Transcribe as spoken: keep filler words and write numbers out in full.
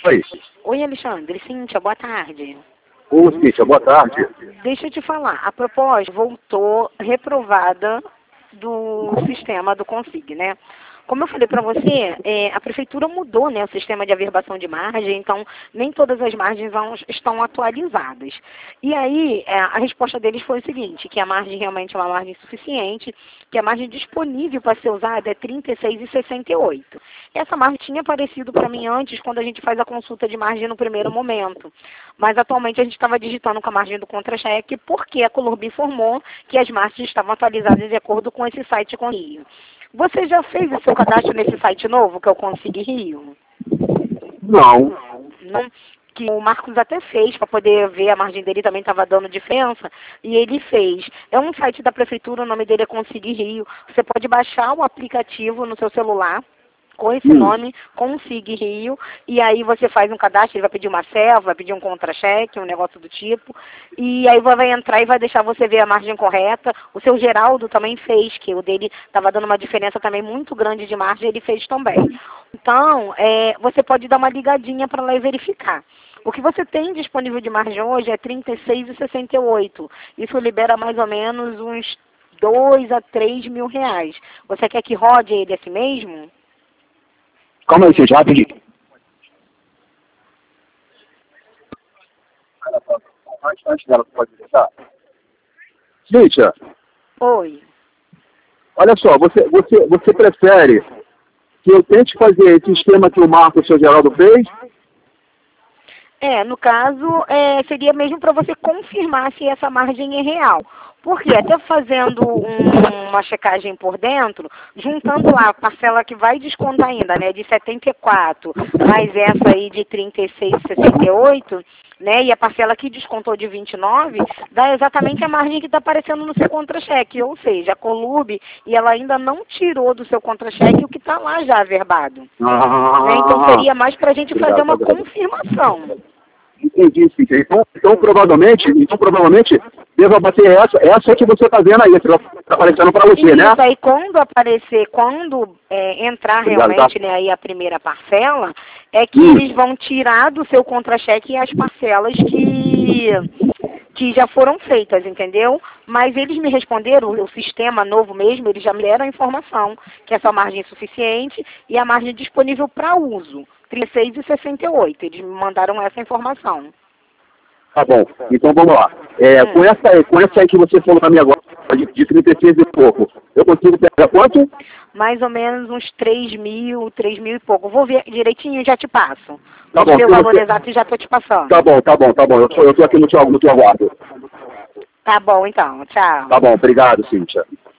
Oi. Oi, Alexandre. Cíntia, boa tarde. Ô, Cíntia, boa tarde. Deixa eu te falar. A proposta voltou reprovada do sistema do Consig, né? Como eu falei para você, é, a prefeitura mudou, né, o sistema de averbação de margem, então nem todas as margens vão, estão atualizadas. E aí, é, a resposta deles foi o seguinte, que a margem realmente é uma margem suficiente, que a margem disponível para ser usada é trinta e seis vírgula sessenta e oito. Essa margem tinha aparecido para mim antes, quando a gente faz a consulta de margem no primeiro momento. Mas atualmente a gente estava digitando com a margem do contra-cheque, porque a Colurb informou que as margens estavam atualizadas de acordo com esse site com Rio. Você já fez o seu cadastro nesse site novo, que é o Consig Rio? Não. Não, que o Marcos até fez, para poder ver, a margem dele também estava dando diferença, e ele fez. É um site da prefeitura, o nome dele é Consig Rio. Você pode baixar o aplicativo no seu celular, com esse Hum. nome, Consig Rio, e aí você faz um cadastro, ele vai pedir uma serva, vai pedir um contra-cheque, um negócio do tipo, e aí vai entrar e vai deixar você ver a margem correta. O seu Geraldo também fez, que o dele estava dando uma diferença também muito grande de margem, ele fez também. Então, é, você pode dar uma ligadinha para lá e verificar. O que você tem disponível de margem hoje é trinta e seis vírgula sessenta e oito. Isso libera mais ou menos uns dois a três mil reais. Você quer que rode ele assim mesmo? Calma aí, Cíntia, rapidinho. Antes dela, pode deixar? Cíntia, Oi. olha só, você, você, você prefere que eu tente fazer esse esquema que o Marcos, o seu Geraldo, fez? É, no caso, é, seria mesmo para você confirmar se essa margem é real. Porque até fazendo um, uma checagem por dentro, juntando lá a parcela que vai descontar ainda, né, de setenta e quatro, mais essa aí de trinta e seis vírgula sessenta e oito, né, e a parcela que descontou de vinte e nove, dá exatamente a margem que está aparecendo no seu contra-cheque. Ou seja, a Colurb, e ela ainda não tirou do seu contra-cheque o que está lá já averbado. Ah, Né, então seria mais para a gente fazer uma obrigado. confirmação. Entendi, Cíntia. Então, então, provavelmente, então, provavelmente, deva bater essa, essa que você está vendo aí, que está aparecendo para você, né? Isso aí, quando aparecer, quando é, entrar Obrigado, realmente, tá? né, aí a primeira parcela, é que Hum. eles vão tirar do seu contra-cheque as parcelas que, que já foram feitas, entendeu? Mas eles me responderam, o sistema novo mesmo, eles já me deram a informação que essa margem é suficiente e a margem disponível para uso, trinta e seis vírgula sessenta e oito. Eles me mandaram essa informação. Tá bom, então vamos lá. É, Hum. com, essa, com essa aí que você falou para mim agora, de, de trinta e seis e pouco, eu consigo pegar quanto? Mais ou menos uns três mil, três mil e pouco. Vou ver direitinho e já te passo. Tá Vou bom, ver o se valor você- exato e já estou te passando. Tá bom, tá bom, tá bom. Eu tô, eu tô aqui no teu, no teu aguardo. Tá bom, então. Tchau. Tá bom, obrigado, Cíntia.